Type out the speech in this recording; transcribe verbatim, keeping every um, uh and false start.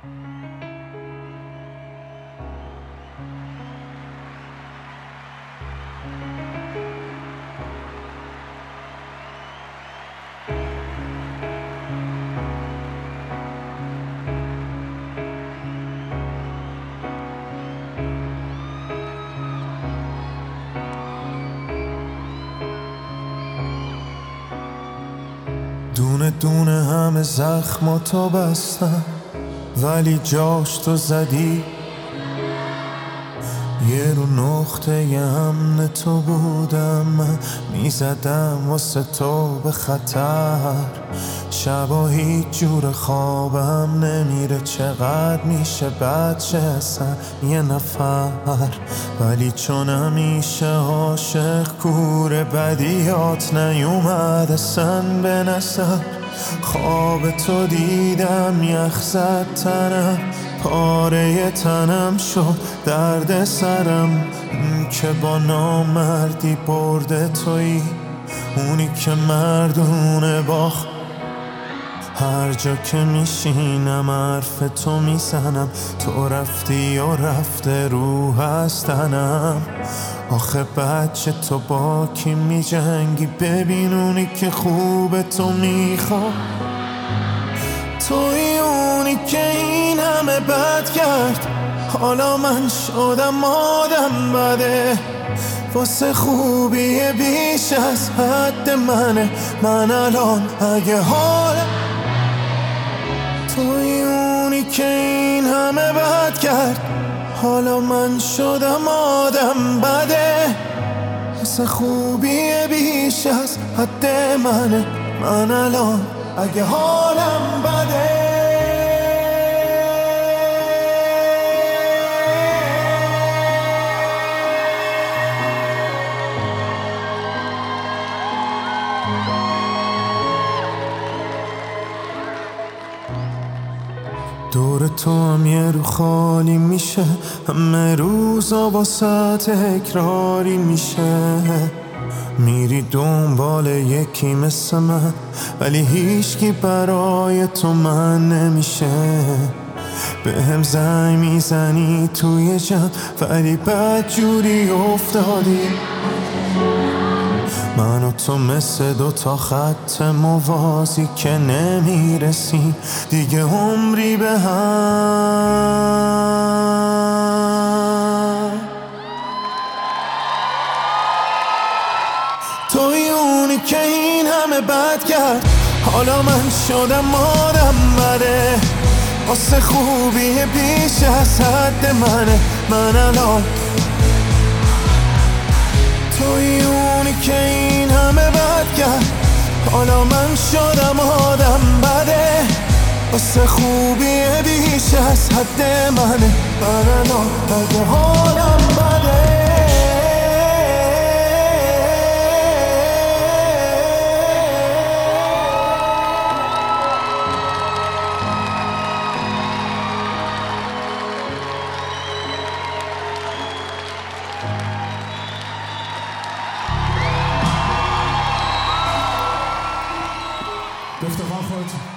دونه دونه همه زخماتو بستم، ولی جاش تو زدی. یه رو نقطه ی امن تو بودم، من میزدم واسه تو به خطر. شبا هیچ جور خوابم نمیره، چقدر میشه بد شه اصلا یه نفر. ولی چون همیشه عاشق کوره، بدیات نیومد اصلا به نظر. خواب تو دیدم یخ زد تنم، پاره تنم شد درد سرم. اون که با نامردی برده تویی، اونی که مردونه باخت. هر جا که میشینم حرف تو میزنم، تو رفتی و رفته رو هستنم. آخه بچه تو با کی میجنگی؟ ببین اونی که خوب تو میخواد، توی اونی که این همه بد کرد. حالا من شدم آدم بده، واسه خوبی بیش از حد منه. من الان اگه حالم، توی اونی که این همه بد کرد. حالا من شدم آدم بده، واسه خوبی بیش از حد منه. من الان اگه حالم بده. دور تو هم یه رو خالی میشه، همه روزا واسه تکراری میشه. میری دنبال یکی مثل من، ولی هیچکی برای تو من نمیشه. به هم زنگ میزنی توی جمع، ولی بد جوری افتادی. من و تو مثل دوتا خط موازی که نمیرسیم دیگه عمری به هم. توی اونی که این همه بد کرد. حالا من شدم آدم بده، واسه خوبی بیش از حد منه. من الان توی اونی که این همه بد کرد. حالا من شدم آدم بده، واسه خوبی بیش از حد منه. من الان اگه حالم بده. به افتخار خودتون.